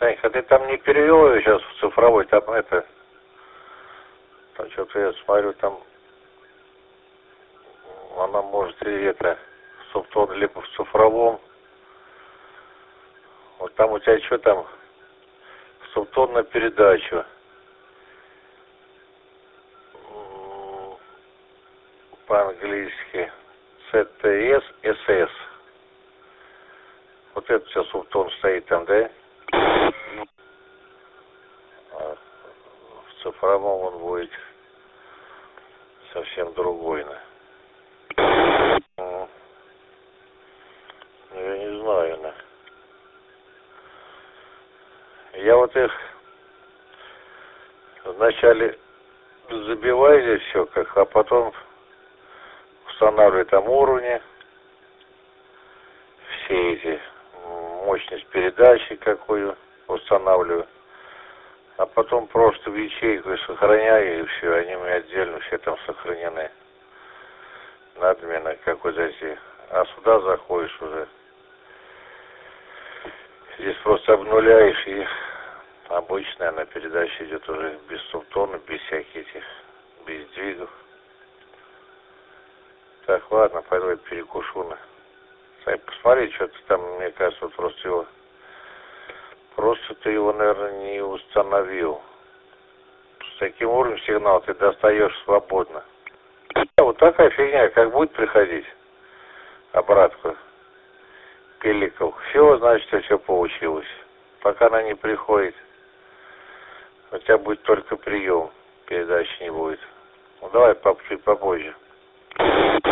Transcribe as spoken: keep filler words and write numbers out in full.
Женька, ты там не перевел ее сейчас в цифровой, там это... Там что-то я смотрю, там... Она может и это... Субтон либо в цифровом. Вот там у тебя что там? Субтон на передачу. По-английски. си ти эс эс эс. Вот это все субтон стоит там, да? А в цифровом он будет совсем другой, да? Ну, я не знаю, да. Я вот их вначале забиваю здесь все, как, а потом устанавливаю там уровни, все эти, мощность передачи какую устанавливаю, а потом просто в ячейку сохраняю, и все, они у меня отдельно все там сохранены. Надменно, как вот эти. А сюда заходишь уже. Здесь просто обнуляешь, и обычная она передача идет уже без субтона, без всяких этих, без сдвигов. Так, ладно, пойду я перекушу на. Сами посмотри, что ты там, мне кажется, вот просто его... Просто ты его, наверное, не установил. С таким уровнем сигнала ты достаешь свободно. Вот такая фигня, как будет приходить обратку пиликов. Все, значит, у тебя получилось. Пока она не приходит, у тебя будет только прием, передачи не будет. Ну давай чуть попозже.